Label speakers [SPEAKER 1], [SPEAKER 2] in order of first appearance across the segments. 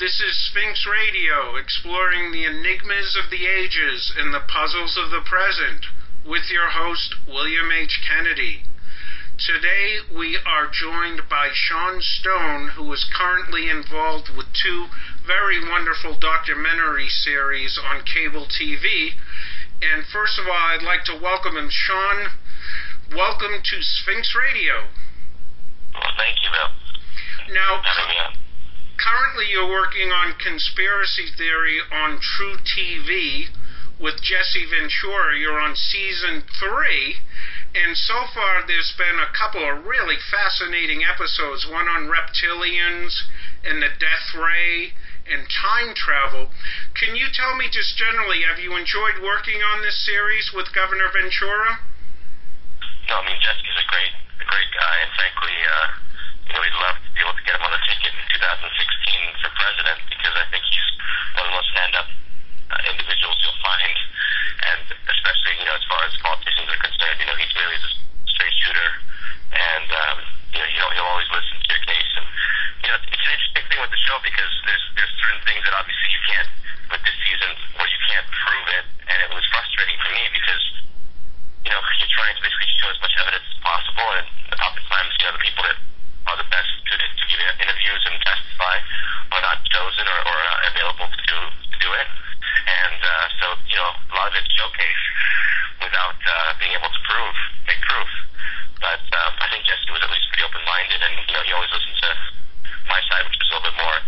[SPEAKER 1] This is Sphinx Radio, exploring the enigmas of the ages and the puzzles of the present, with your host, William H. Kennedy. Today we are joined by Sean Stone, who is currently involved with two very wonderful documentary series on cable TV. And first of all, I'd like to welcome him. Sean, welcome to Sphinx Radio.
[SPEAKER 2] Well, thank you, Bill.
[SPEAKER 1] Now, currently you're working on conspiracy theory on True TV with Jesse Ventura. You're on season 3, and so far there's been a couple of really fascinating episodes, one on reptilians and the death ray and time travel. Can you tell me just generally, have you enjoyed working on this series with Governor Ventura?
[SPEAKER 2] No, I mean, Jesse's a great guy, and frankly, we'd love to be able to get him on the ticket in 2016 for president, because I think he's one of the most stand-up individuals you'll find, and especially, as far as politicians are concerned, he's really the straight shooter, and, he'll always listen to your case, and, it's an interesting thing with the show, because there's certain things that obviously you can't, with this season, where you can't prove it, and it was frustrating for me, because, you're trying to basically show as much evidence as possible, and oftentimes, the people that are the best to give interviews and testify are not chosen or not available to do it. And so, a lot of it's showcase without being able to make proof. But I think Jesse was at least pretty open-minded, and, he always listened to my side, which was a little bit more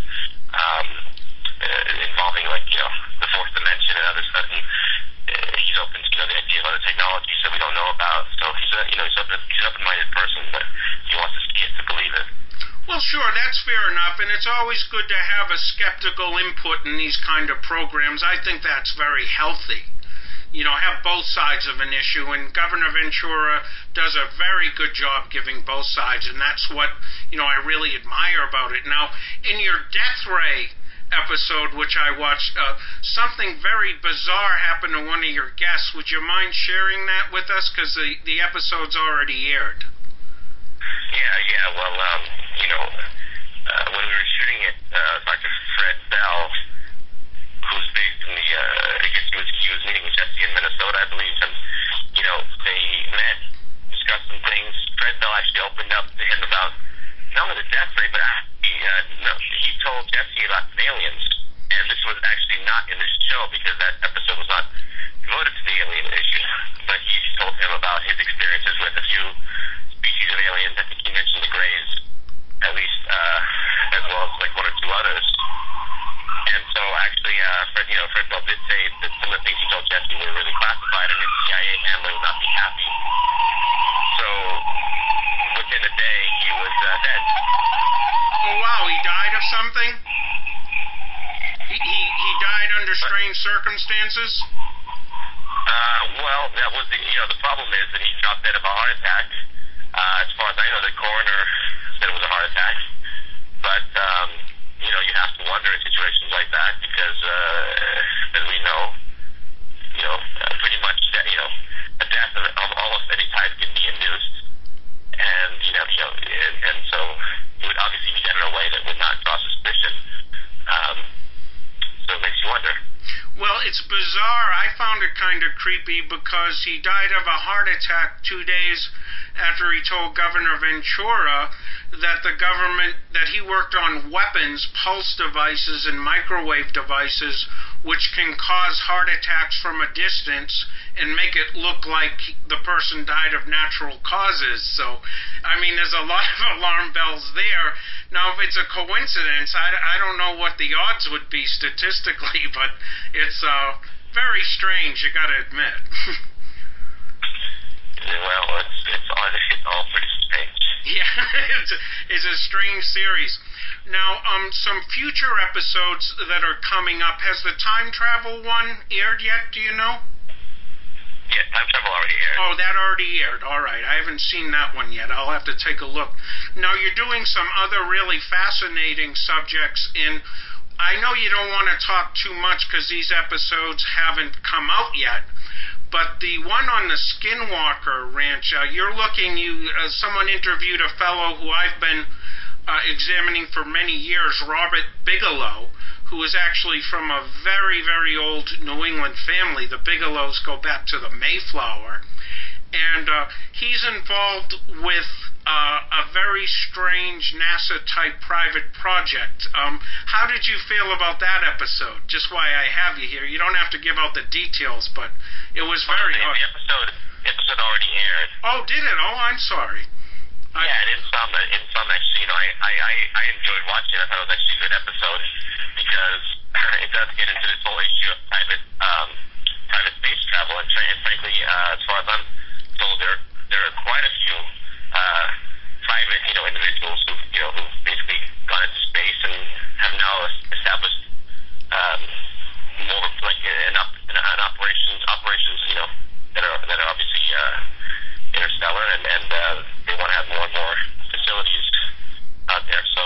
[SPEAKER 2] involving, the fourth dimension and other stuff. And he's open to, the idea of other technologies that we don't know about. So he's an open-minded person, but he wants to see it to believe it.
[SPEAKER 1] Well, sure, that's fair enough, and it's always good to have a skeptical input in these kind of programs. I think that's very healthy. Have both sides of an issue, and Governor Ventura does a very good job giving both sides, and that's what, I really admire about it. Now, in your Death Ray episode, which I watched, something very bizarre happened to one of your guests. Would you mind sharing that with us? Because the episode's already aired.
[SPEAKER 2] Yeah, well, when we were shooting it, Dr. Fred Bell, who's based in the, I guess he was meeting with Jesse in Minnesota, I believe, and, they met, discussed some things. Fred Bell actually opened up to him about not only the death rate, but he told Jesse about aliens, and this was actually not in the show, because that episode was not devoted to the alien issue, but he told him about his experiences with a few species of aliens. I think he mentioned the Greys, at least, as well as one or two others. And so actually, Fred Bell did say that some of the things he told Jesse were really classified, and his CIA handler would not be happy. So within a day, he was dead.
[SPEAKER 1] Oh wow, he died of something? He died under strange circumstances?
[SPEAKER 2] Well, that was the problem is that he dropped dead of a heart attack. As far as I know, the coroner said it was a heart attack. But, you have to wonder in situations like that, because, as we know, pretty much, a death of almost any type can be induced. And, and so it would obviously be done in a way that would not draw suspicion. So it makes you wonder.
[SPEAKER 1] Well, it's bizarre. I found it kind of creepy because he died of a heart attack 2 days after he told Governor Ventura that that he worked on weapons, pulse devices, and microwave devices which can cause heart attacks from a distance and make it look like the person died of natural causes. So, there's a lot of alarm bells there. Now, if it's a coincidence, I don't know what the odds would be statistically, but it's very strange, you gotta admit.
[SPEAKER 2] Well, it's all pretty strange.
[SPEAKER 1] Yeah, it's a strange series. Now, some future episodes that are coming up. Has the time travel one aired yet, do you know?
[SPEAKER 2] Yeah, time travel already aired.
[SPEAKER 1] Oh, that already aired. All right, I haven't seen that one yet. I'll have to take a look. Now, you're doing some other really fascinating subjects in... I know you don't want to talk too much because these episodes haven't come out yet, but the one on the Skinwalker Ranch, someone interviewed a fellow who I've been examining for many years, Robert Bigelow, who is actually from a very, very old New England family. The Bigelows go back to the Mayflower. And he's involved with a very strange NASA-type private project. How did you feel about that episode? Just why I have you here. You don't have to give out the details, but it was very...
[SPEAKER 2] The episode already aired.
[SPEAKER 1] Oh, did it? Oh, I'm sorry.
[SPEAKER 2] Yeah, and in some actually, I enjoyed watching it. I thought it was actually a good episode because it does get into this whole issue of private space travel, and frankly, as far as I'm told, there are quite a few private, individuals who've basically gone into space and have now established more like an operations, that are obviously interstellar, and they want to have more and more facilities out there. So,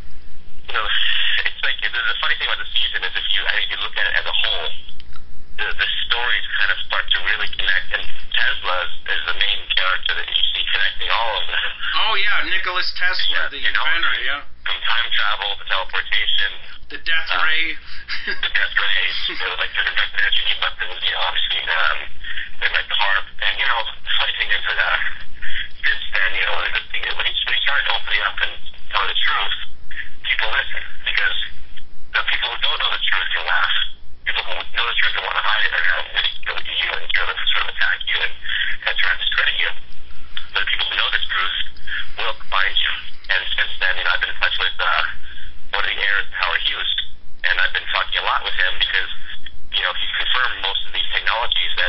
[SPEAKER 2] it's like the funny thing about the season is if you look at it as a whole, the stories kind of start to really connect, and Tesla is the main character that you see connecting all of them.
[SPEAKER 1] Oh yeah, Nicholas Tesla, the inventor, yeah.
[SPEAKER 2] From time travel to teleportation.
[SPEAKER 1] The death ray.
[SPEAKER 2] The death rays, like the energy weapons, obviously, and like the harp. And, the funny thing is that since then, the thing is when he started opening up and telling the truth, people listen, because the people who don't know the truth can laugh. People who know the truth and want to hide it are going to go to you and try to sort of attack you and try to discredit you. But the people who know the truth will find you. And since then, I've been in touch with one of the heirs, Howard Hughes, and I've been talking a lot with him because, he's confirmed most of these technologies that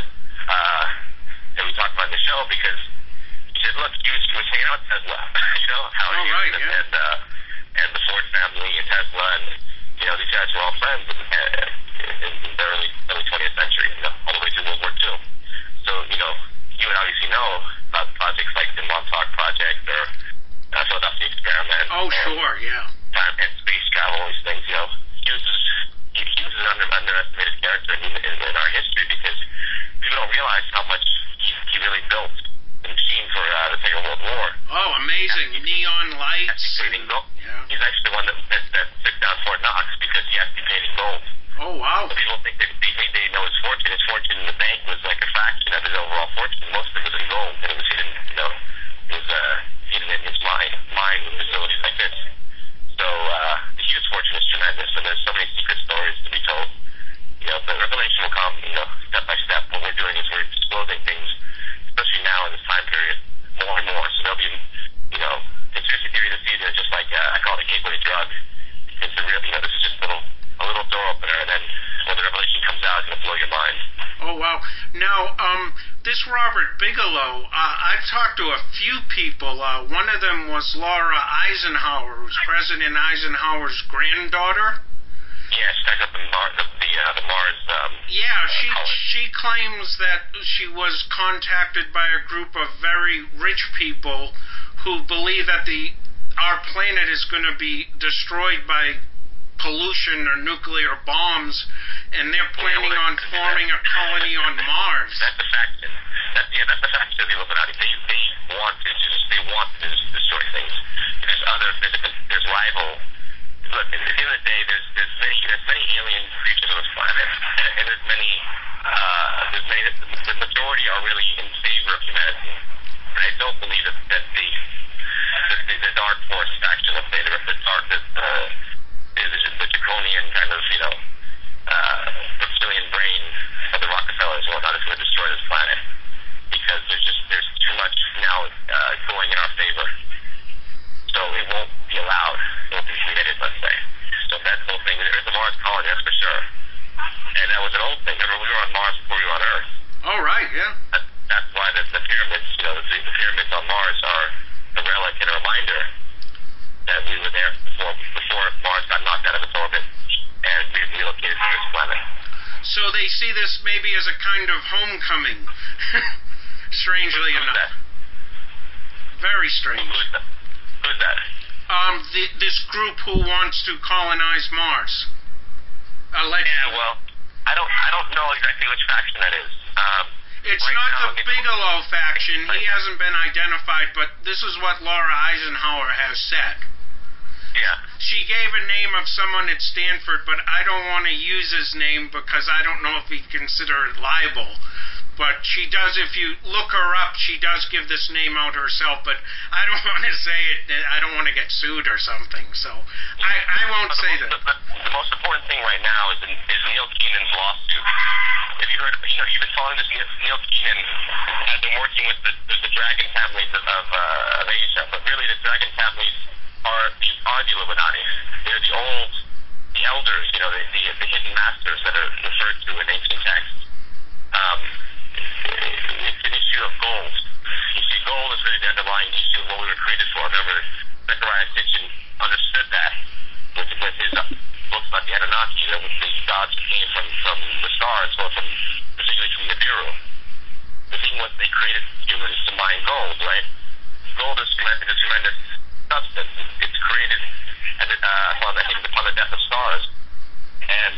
[SPEAKER 2] we talked about in the show, because he said, look, Hughes was hanging out with Tesla, Howard Hughes,
[SPEAKER 1] right, yeah.
[SPEAKER 2] and the Ford family and Tesla, and, these guys were all friends in the early 20th century, all the way through World War II. So, you would obviously know about projects like the Montauk Project or Philadelphia Experiment.
[SPEAKER 1] Oh, sure, yeah.
[SPEAKER 2] And space travel, all these things, Hughes is an underestimated character in our history, because people don't realize how much he really built the machine for the Second World War.
[SPEAKER 1] Oh, amazing. Neon lights.
[SPEAKER 2] Yeah. He's actually the one that took down Fort Knox because he had to be paid in gold.
[SPEAKER 1] Oh, wow.
[SPEAKER 2] So people think they know his fortune. His fortune in the bank was like a fraction of his overall fortune. Most of it was in gold, and it was hidden, hidden in his mine facilities like this. So the Hughes fortune is tremendous, and there's so many secret stories to be told. The revelation will come, step by step. What we're doing is we're disclosing things, especially now in this time period, more and more. So there'll be, conspiracy theory this season is just like I call it a gateway drug. It's a real, this is just a little door opener, and then when the revelation comes out, it's going to blow your mind.
[SPEAKER 1] Oh, wow. Now, this Robert Bigelow, I've talked to a few people. One of them was Laura Eisenhower, who's President Eisenhower's granddaughter.
[SPEAKER 2] Yeah, she stuck up in the Mars.
[SPEAKER 1] She claims that she was contacted by a group of very rich people who believe that our planet is going to be destroyed by pollution or nuclear bombs, and they're planning on forming a colony on Mars.
[SPEAKER 2] That's the faction. That's the faction of the Illuminati. They want to destroy things. There's rival. Look, at the end of the day, there's many alien creatures on this planet, and there's many. The majority are really in favor of humanity. But I don't believe that the dark force faction, let's say, the dark the draconian kind of reptilian brain of the Rockefellers and whatnot is going to destroy this planet, because there's too much now going in our favor. So it won't be allowed. It won't be permitted, let's say. So that's the whole thing. There is a Mars colony, that's for sure. And that was an old thing. Remember, we were on Mars before we were on Earth.
[SPEAKER 1] Oh, right, yeah.
[SPEAKER 2] That's why the pyramids, the pyramids on Mars are a relic and a reminder that we were there before Mars got knocked out of its orbit and we relocated to this planet.
[SPEAKER 1] So they see this maybe as a kind of homecoming, strangely enough.
[SPEAKER 2] That?
[SPEAKER 1] Very strange.
[SPEAKER 2] Who's that?
[SPEAKER 1] This group who wants to colonize Mars. Allegedly.
[SPEAKER 2] Yeah, well, I don't know exactly which faction that is.
[SPEAKER 1] It's right not now, the Bigelow faction. He hasn't been identified, but this is what Laura Eisenhower has said.
[SPEAKER 2] Yeah.
[SPEAKER 1] She gave a name of someone at Stanford, but I don't want to use his name because I don't know if he'd consider it libel. But she does, if you look her up, she does give this name out herself, but I don't want to say it, I don't want to get sued or something, so I won't say that.
[SPEAKER 2] The most important thing right now is Neil Keenan's lawsuit. Have you heard, you've been following this, Neil Keenan has been working with the dragon families of Asia, but really the dragon families are the Illuminati. They're the elders, the hidden masters that are referred to in ancient texts. It's an issue of gold. You see, gold is really the underlying issue of what we were created for. Remember, Zechariah Sitchin understood that with his books about the Anunnaki, the gods who came from the stars, or particularly from Nibiru. The thing was they created humans to mine gold, right? Gold is a tremendous substance. It's created upon the death of stars. And,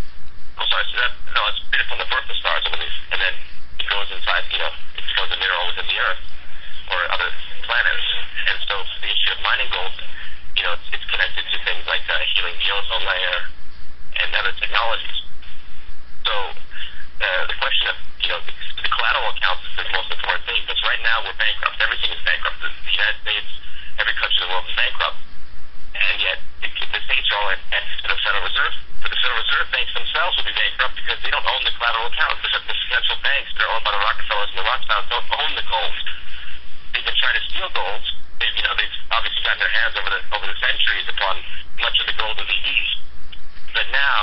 [SPEAKER 2] it's created from the birth of stars, I believe. And then it goes inside, it goes in mineral within the Earth or other planets. And so the issue of mining gold, it's connected to things like healing the ozone layer and other technologies. So the question of, the collateral accounts is the most important thing, because right now we're bankrupt. Everything is bankrupt. The United States, every country in the world is bankrupt. And yet the states are all at the Federal Reserve. But the Federal Reserve banks themselves will be bankrupt because they don't own the collateral accounts. The central banks that are owned by the Rockefellers and the Rothschilds don't own the gold. They've been trying to steal gold. They've obviously gotten their hands over the centuries upon much of the gold of the East. But now,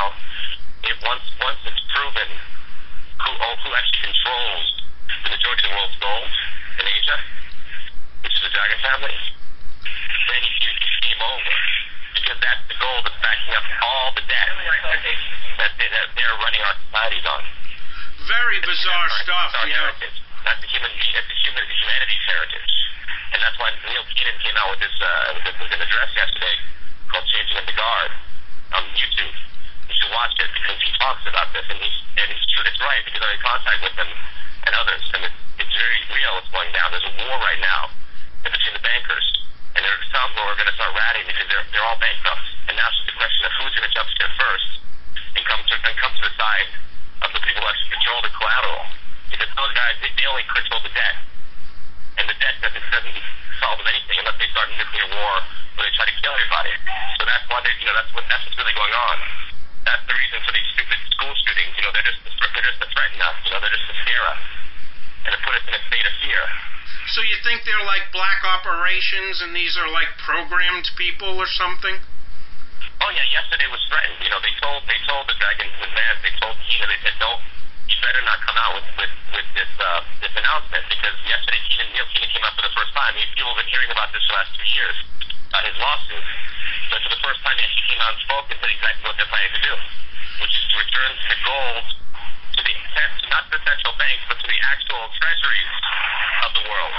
[SPEAKER 2] once it's proven who actually controls the majority of the world's gold in Asia, which is the dragon family, then it's game over. Because that's the gold that's backing up all the debt that they're running our societies on.
[SPEAKER 1] Very bizarre stuff,
[SPEAKER 2] our
[SPEAKER 1] yeah.
[SPEAKER 2] Heritage. That's humanity's heritage. And that's why Neil Keenan came out with an address yesterday called Changing of the Guard on YouTube. You should watch it because he talks about this, and it's true. It's right because I'm in contact with him and others, and it's very real. It's going down. There's a war right now between the bankers, and there are some who are going to start ratting because they're all bankrupt. And now it's just a question of who's going to jump ship first and come to the side of the people who actually control the collateral. Because those guys, they only control the debt, and the debt doesn't solve them anything unless they start a nuclear war where they try to kill everybody. So that's why that's what's really going on. That's the reason for these stupid school shootings. They're just to threaten us. They're just to scare us and to put us in a state of fear.
[SPEAKER 1] So you think they're like black operations, and these are like programmed people or something?
[SPEAKER 2] Oh yeah, yesterday was threatened. They told the Dragons in advance. They told Keenan. They said, "No, you better not come out with this announcement," because yesterday Neil Keenan came out for the first time. People have been hearing about this for the last 2 years, about his lawsuit. But for the first time, he actually came out and spoke and said exactly what they're planning to do, which is to return the gold to not the central banks, but to the actual treasuries of the world.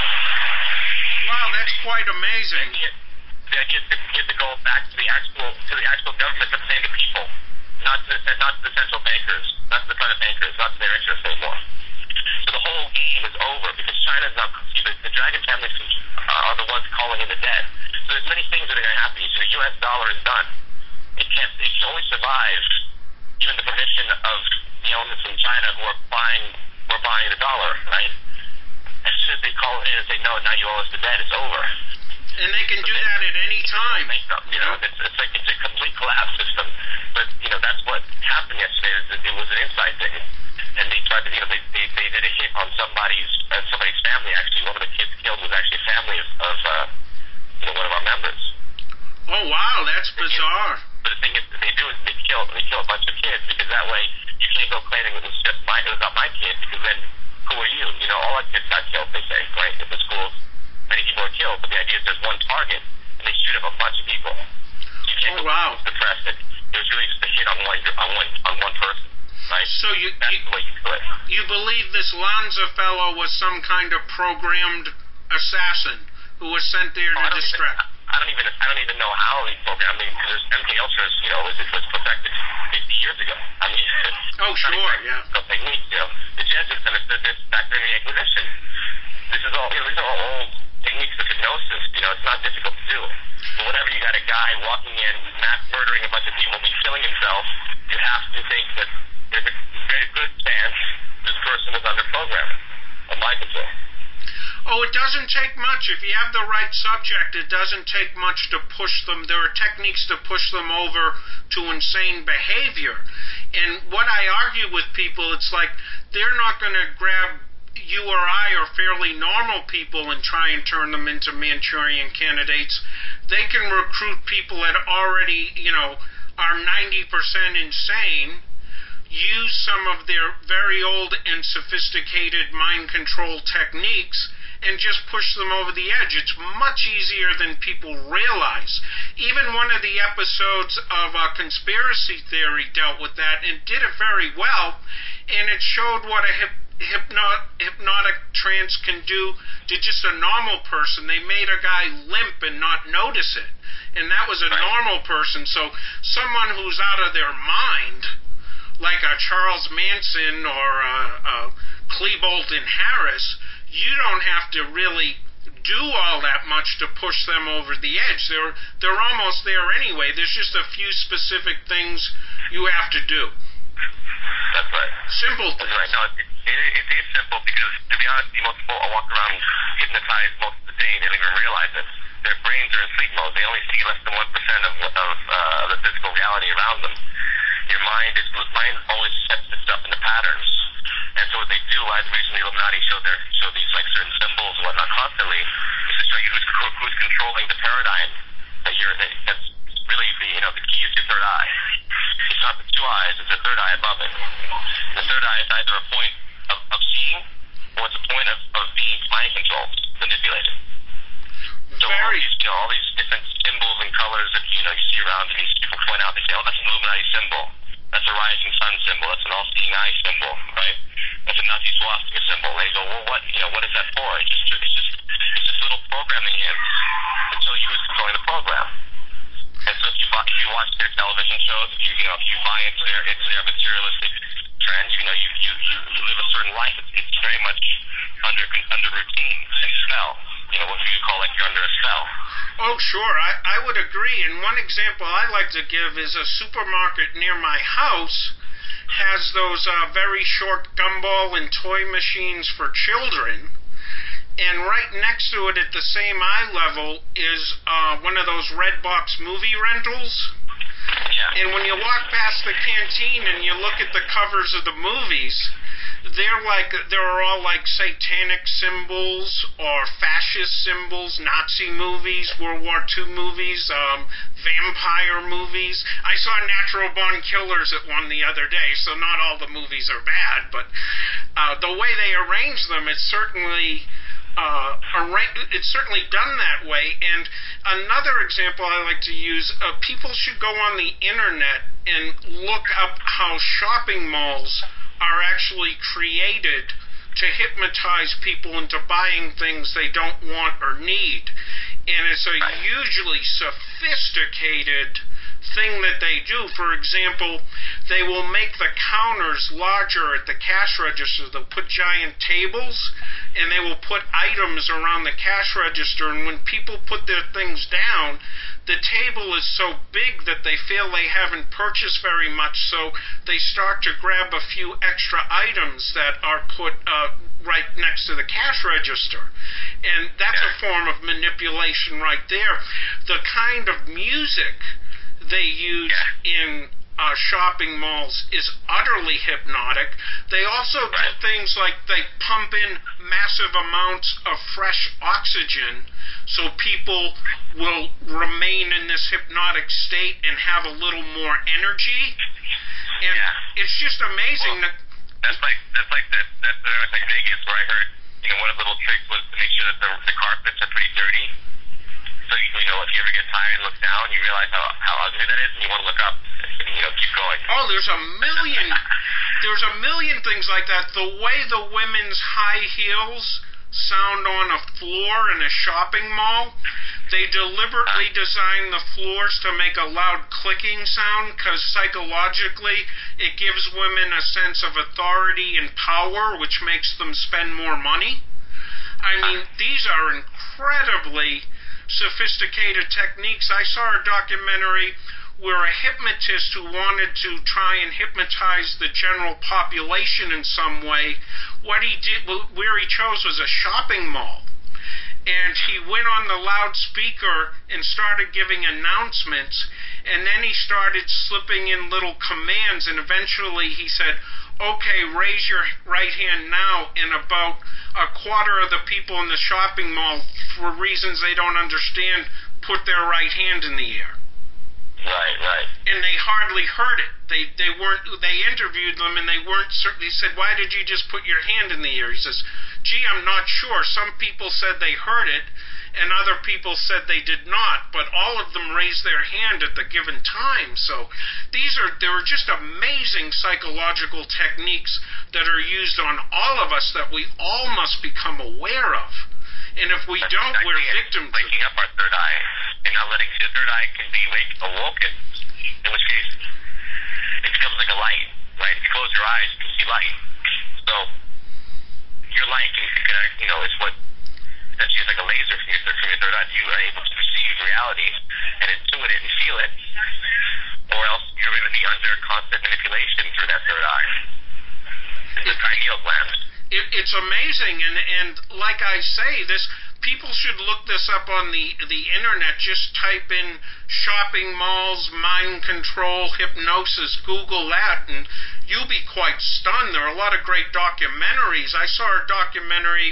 [SPEAKER 1] Wow, that's quite amazing.
[SPEAKER 2] The idea is to give the gold back to the actual government to pay the people, not to the central bankers, not to the private bankers, not to their interests anymore. So the whole game is over because China's now. See, the dragon families are the ones calling in the debt. So there's many things that are going to happen. So the U.S. dollar is done. It can only survive given the permission of the elements in China who are buying the dollar, right? As soon as they call it in and say, no, now you owe us the debt, it's over.
[SPEAKER 1] And they can do that at any time.
[SPEAKER 2] It's a complete collapse system. But, that's what happened yesterday. It was an inside thing. And they tried to, they did a hit on somebody's family, actually. One of the kids killed was actually a family of one of our members.
[SPEAKER 1] Oh, wow, that's bizarre.
[SPEAKER 2] But the thing is, that they do is they kill a bunch of kids, because that way you can't go claiming it was not my kid, because then who are you? All our kids got killed, they say, right? At the schools, many people are killed, but the idea is there's one target, and they shoot up a bunch of people. So you can't go the press that it was really just a hit on one person, right?
[SPEAKER 1] So
[SPEAKER 2] that's the way you do it.
[SPEAKER 1] You believe this Lanza fellow was some kind of programmed assassin who was sent there to distract?
[SPEAKER 2] I don't even know how he programmed. Because MK Ultras, it was perfected 50 years ago.
[SPEAKER 1] Oh, sure, yeah.
[SPEAKER 2] Techniques, the Jesuits understood this back during the Inquisition. These are all old techniques of hypnosis. It's not difficult to do. But whenever you got a guy walking in, mass murdering a bunch of people and killing himself, you have to think that there's a very good chance this person is under programming or mind control.
[SPEAKER 1] Oh, it doesn't take much. If you have the right subject, it doesn't take much to push them. There are techniques to push them over to insane behavior. And what I argue with people, it's like they're not going to grab you or I or fairly normal people and try and turn them into Manchurian candidates. They can recruit people that already, are 90% insane, use some of their very old and sophisticated mind control techniques, and just push them over the edge. It's much easier than people realize. Even one of the episodes of Conspiracy Theory dealt with that and did it very well, and it showed what a hypnotic trance can do to just a normal person. They made a guy limp and not notice it, and that was a normal person. So someone who's out of their mind, like a Charles Manson or Klebold and Harris, you don't have to really do all that much to push them over the edge. They're almost there anyway. There's just a few specific things you have to do.
[SPEAKER 2] That's right.
[SPEAKER 1] Simple things.
[SPEAKER 2] That's right. No, it is simple because, to be honest, most people walk around hypnotized most of the day. They don't even realize it. Their brains are in sleep mode. They only see less than 1% of the physical reality around them. Your mind always sets itself into patterns. And so what they do, the reason the Illuminati show these like certain symbols and whatnot constantly, is to show you who's controlling the paradigm. That's really the key is your third eye. It's not the two eyes; it's the third eye above it. The third eye is either a point of seeing, or it's a point of being mind controlled, manipulated. So all these different symbols and colors that you see around, and these people point out, they say, "Oh, that's an Illuminati symbol. That's a rising sun symbol. That's an all-seeing eye symbol, right? That's a Nazi swastika symbol." They go, "Well, what is that for?" It's just little programming hints to tell you who's controlling the program. And so if you watch their television shows, if you buy into their materialistic trend, you live a certain life. It's very much under routine and spell. What you call like you're under a spell.
[SPEAKER 1] Oh, sure. I would agree. And one example I like to give is a supermarket near my house has those very short gumball and toy machines for children. And right next to it at the same eye level is one of those red box movie rentals. Yeah. And when you walk past the canteen and you look at the covers of the movies, they're all like satanic symbols or fascist symbols, Nazi movies, World War II movies, vampire movies. I saw Natural Born Killers at one the other day, so not all the movies are bad, but the way they arrange them, it's certainly done that way. And another example I like to use, people should go on the internet and look up how shopping malls are actually created to hypnotize people into buying things they don't want or need. And it's a hugely sophisticated thing that they do. For example, they will make the counters larger at the cash register. They'll put giant tables, and they will put items around the cash register, and when people put their things down, the table is so big that they feel they haven't purchased very much, so they start to grab a few extra items that are put right next to the cash register. And that's a form of manipulation right there. The kind of music they use in shopping malls is utterly hypnotic. They also do things like they pump in massive amounts of fresh oxygen so people will remain in this hypnotic state and have a little more energy. And it's just amazing.
[SPEAKER 2] Well, that's like Vegas, where I heard one of the little tricks was to make sure that the carpets are pretty dirty. So if you ever get tired and look down, you realize how ugly that is, and you want to look up and keep going.
[SPEAKER 1] Oh, there's a million things like that. The way the women's high heels sound on a floor in a shopping mall, they deliberately design the floors to make a loud clicking sound because psychologically it gives women a sense of authority and power, which makes them spend more money. I mean, these are incredibly sophisticated techniques. I saw a documentary where a hypnotist who wanted to try and hypnotize the general population in some way, where he chose was a shopping mall. And he went on the loudspeaker and started giving announcements, and then he started slipping in little commands, and eventually he said, okay, raise your right hand now, and about a quarter of the people in the shopping mall, for reasons they don't understand, put their right hand in the air.
[SPEAKER 2] Right.
[SPEAKER 1] And they hardly heard it. They interviewed them, and they weren't certain. He said, why did you just put your hand in the air? He says, gee, I'm not sure. Some people said they heard it, and other people said they did not, but all of them raised their hand at the given time. So there are just amazing psychological techniques that are used on all of us that we all must become aware of. And if we don't, we're victims.
[SPEAKER 2] Waking up our third eye and not letting the third eye can be awoken, in which case it becomes like a light, right? If you close your eyes, you can see light. So your light can it's what essentially is like a laser from your third eye. You are able to perceive reality and intuit it and feel it, or else you're going to be under constant manipulation through that third eye. It's the pineal gland.
[SPEAKER 1] It's amazing, and like I say, people should look this up on the internet. Just type in shopping malls, mind control, hypnosis, Google that, and you'll be quite stunned. There are a lot of great documentaries. I saw a documentary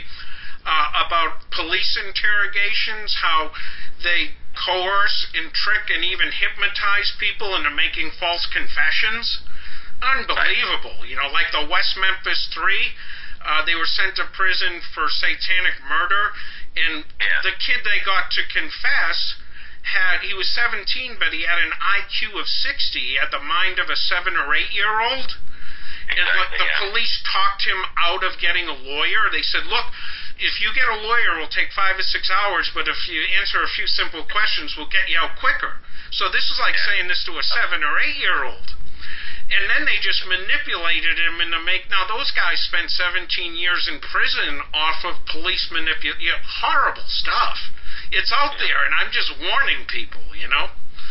[SPEAKER 1] about police interrogations, how they coerce and trick and even hypnotize people into making false confessions. Unbelievable. Like the West Memphis 3. They were sent to prison for satanic murder, and the kid they got to confess he was 17, but he had an IQ of 60. He had the mind of a 7 or 8 year old. And the police talked him out of getting a lawyer. They said, look, if you get a lawyer, it will take 5 to 6 hours, but if you answer a few simple questions, we'll get you out quicker. So this is like saying this to a 7 or 8 year old. And then they just manipulated him into now those guys spent 17 years in prison off of police manipulation. Horrible stuff. It's out there, and I'm just warning people,
[SPEAKER 2] Yeah,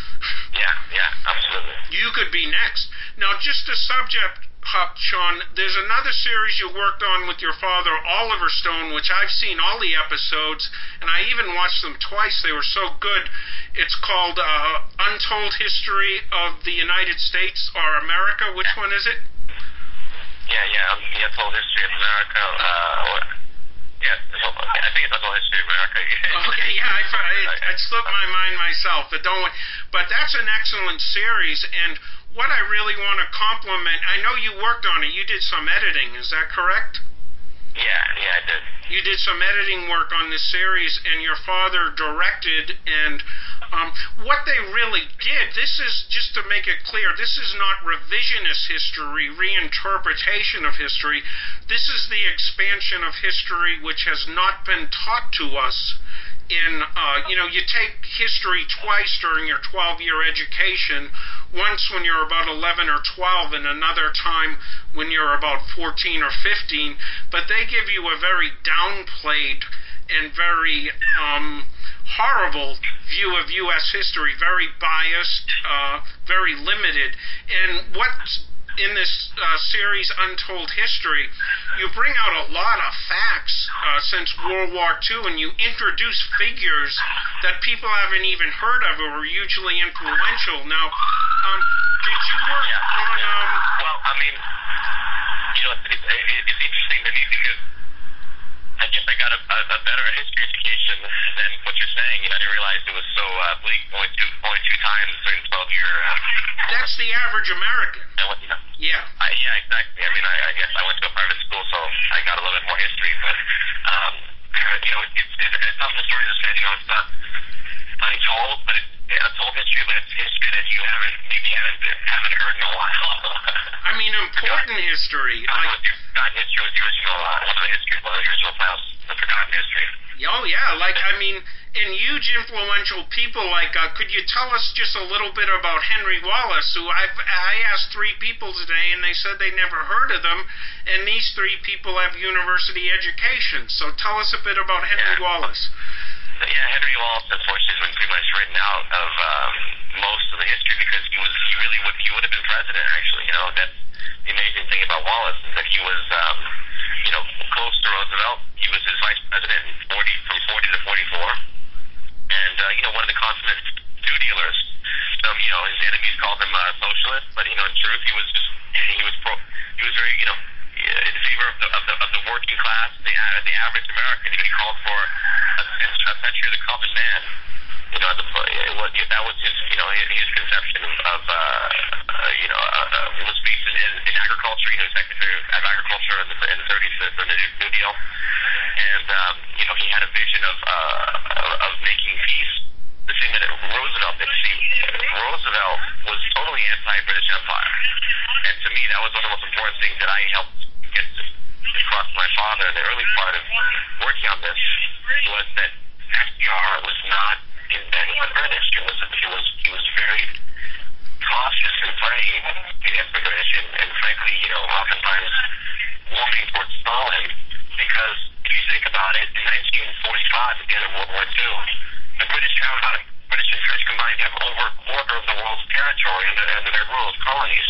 [SPEAKER 2] absolutely.
[SPEAKER 1] You could be next. Now, just a subject, Sean, there's another series you worked on with your father, Oliver Stone, which I've seen all the episodes, and I even watched them twice. They were so good. It's called Untold History of the United States or America. Which one is it?
[SPEAKER 2] The Untold History of America. I think it's Untold History of America.
[SPEAKER 1] Okay, I slipped my mind myself, but that's an excellent series, and what I really want to compliment, I know you worked on it. You did some editing, is that correct?
[SPEAKER 2] Yeah, I did.
[SPEAKER 1] You did some editing work on this series, and your father directed, and what they really did, this is, just to make it clear, this is not revisionist history, reinterpretation of history. This is the expansion of history which has not been taught to us you take history twice during your 12-year education, once when you're about 11 or 12 and another time when you're about 14 or 15, but they give you a very downplayed and very horrible view of U.S. history, very biased, very limited. And what's in this series, Untold History, you bring out a lot of facts since World War II, and you introduce figures that people haven't even heard of or are hugely influential. Now, did you work on...
[SPEAKER 2] Well, I mean, it's interesting to me because I guess I got a better history education than what you're saying, and I didn't realize it was so bleak. Only two times during the 12-year...
[SPEAKER 1] That's the average American.
[SPEAKER 2] Yeah, exactly. I mean, I guess I went to a private school, so I got a little bit more history, but, it's some historians have said, it's not untold, but it's untold history, but it's history that you haven't heard in a while.
[SPEAKER 1] I mean, important history.
[SPEAKER 2] Forgotten history was the original, one of the original files, the forgotten history.
[SPEAKER 1] Oh, yeah, and huge influential people could you tell us just a little bit about Henry Wallace, who I asked 3 people today, and they said they never heard of them, and these 3 people have university education, so tell us a bit about Henry Wallace.
[SPEAKER 2] yeah, Henry Wallace, unfortunately, has been pretty much written out of most of the history because he would have been president, actually. You know, that's the amazing thing about Wallace is that he was, close to Roosevelt. He was his vice president from 40 to 44. And, one of the consummate do dealers. So, his enemies called him a socialist, but, in truth, he was very, in favor of the working class, the average American. He called for a century of the common man. That was his conception of was based in agriculture. He was Secretary of Agriculture in the 30s for the New Deal, and he had a vision of making peace. The thing that Roosevelt did. See, Roosevelt was totally anti-British Empire, and to me, that was one of the most important things that I helped get across to my father in the early part of working on this was that FDR was not embedded in the British. He was very cautious in playing against the British, and frankly, oftentimes warming towards Stalin, because if you think about it, in 1945, at the end of World War II, the British and French combined have over a quarter of the world's territory under their rule as colonies.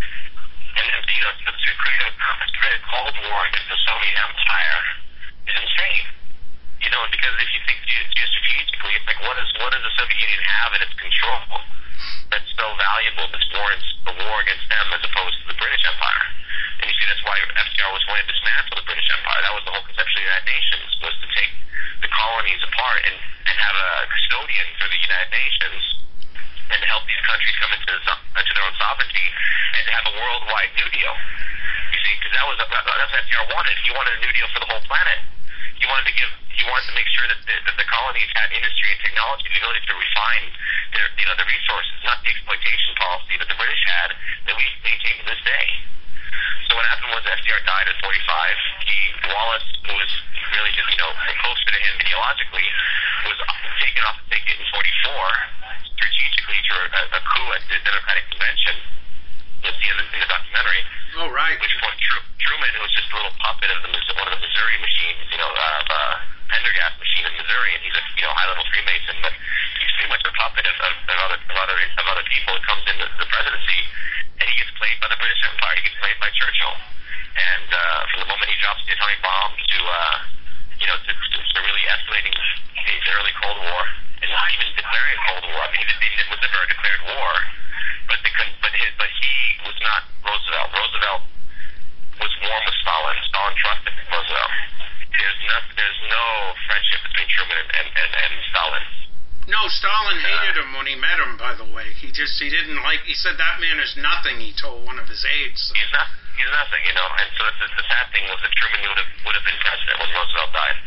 [SPEAKER 2] And then, to create a Cold War against the Soviet Empire is insane. Because if you think geostrategically, it's like, what does the Soviet Union have in its control that's so valuable that warrants a war against them as opposed to the British Empire? And you see, that's why FDR was going to dismantle the British Empire. That was the whole conception of the United Nations, was to take the colonies apart and have a custodian through the United Nations and to help these countries come into their own sovereignty and to have a worldwide New Deal. You see, because that's what FDR wanted. He wanted a New Deal for the whole planet. He wanted to make sure that the colonies had industry and technology, the ability to refine their resources, not the exploitation policy that the British had that we maintain to this day. So what happened was FDR died at 45. Wallace, who was really just, closer to him ideologically, was taken off the ticket in 44, strategically through a coup at the Democratic Convention. You'll see in the documentary.
[SPEAKER 1] Oh, right.
[SPEAKER 2] Which point Truman, who was just a little puppet of one of the Missouri machines, Pendergast machine in Missouri, and he's a high-level Freemason, but he's pretty much a puppet of other people. It comes into the presidency, and he gets played by the British Empire. He gets played by Churchill, and from the moment he drops the atomic bomb to really escalating the early Cold War, and not even declaring Cold War. I mean, it was never a declared war, but he was not Roosevelt. Roosevelt was warm with Stalin. Stalin trusted Roosevelt. There's no friendship between Truman and Stalin.
[SPEAKER 1] No, Stalin hated him when he met him, by the way. He didn't like, he said that man is nothing, he told one of his aides. So.
[SPEAKER 2] He's nothing, and so the sad thing was that Truman would have been president when Roosevelt died.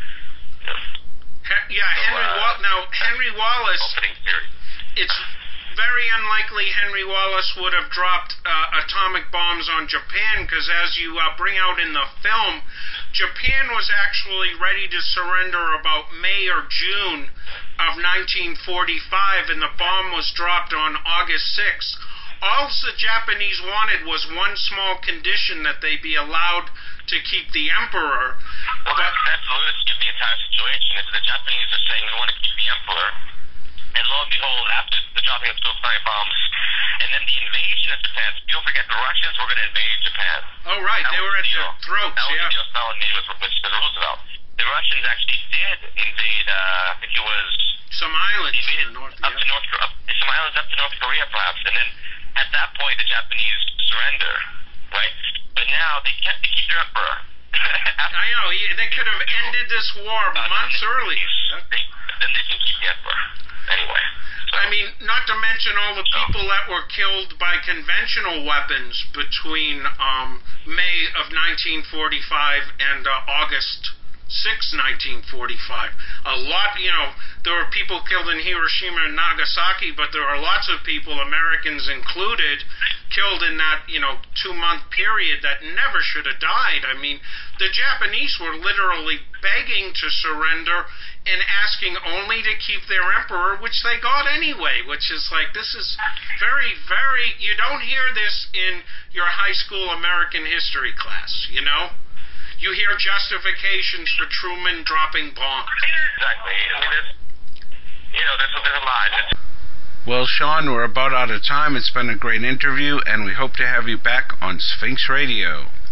[SPEAKER 1] Henry Wallace,
[SPEAKER 2] opening series.
[SPEAKER 1] It's very unlikely Henry Wallace would have dropped atomic bombs on Japan, because as you bring out in the film, Japan was actually ready to surrender about May or June of 1945, and the bomb was dropped on August 6th. All the Japanese wanted was one small condition, that they be allowed to keep the emperor.
[SPEAKER 2] Well, that's the lunacy of the entire situation. Is the Japanese are saying we want to keep the emperor, and lo and behold, after the dropping of atomic bombs, and then the invasion of Japan. So don't forget, the Russians were going to invade Japan.
[SPEAKER 1] Oh, right. They were at their throats,
[SPEAKER 2] That was the deal Stalin made with Roosevelt. The Russians actually did invade, I think it was...
[SPEAKER 1] some islands to the north,
[SPEAKER 2] some islands up to North Korea, perhaps. And then, at that point, the Japanese surrender, right? But now, they can't keep their emperor.
[SPEAKER 1] I know. They could have ended this war months earlier.
[SPEAKER 2] Then they can keep the emperor. Anyway. So,
[SPEAKER 1] I mean, not to mention all the people that were killed by conventional weapons between May of 1945 and August 6, 1945. A lot, there were people killed in Hiroshima and Nagasaki, but there are lots of people, Americans included, killed in that, 2-month period that never should have died. I mean, the Japanese were literally begging to surrender and asking only to keep their emperor, which they got anyway, which is like, this is very, very, you don't hear this in your high school American history class, You hear justifications for Truman dropping bombs.
[SPEAKER 2] Exactly. I mean, there's a lot.
[SPEAKER 1] Well, Sean, we're about out of time. It's been a great interview, and we hope to have you back on Sphinx Radio.